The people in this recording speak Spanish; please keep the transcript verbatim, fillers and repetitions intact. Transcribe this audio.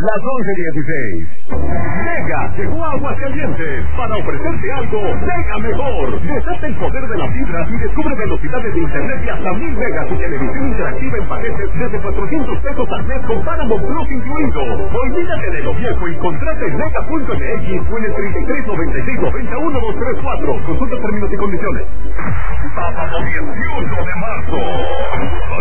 las once dieciséis. Mega llegó a Aguascalientes para ofrecerte algo mega mejor. Desata el poder de la fibra y descubre velocidades de internet de hasta mil megas y televisión interactiva en paquetes desde cuatrocientos pesos al mes con Paramount Plus incluido. Olvídate de lo viejo y contrata en mega punto m x o en el treinta y tres noventa y seis noventa uno dos tres cuatro. Consulta términos y condiciones. Sábado dieciocho de marzo.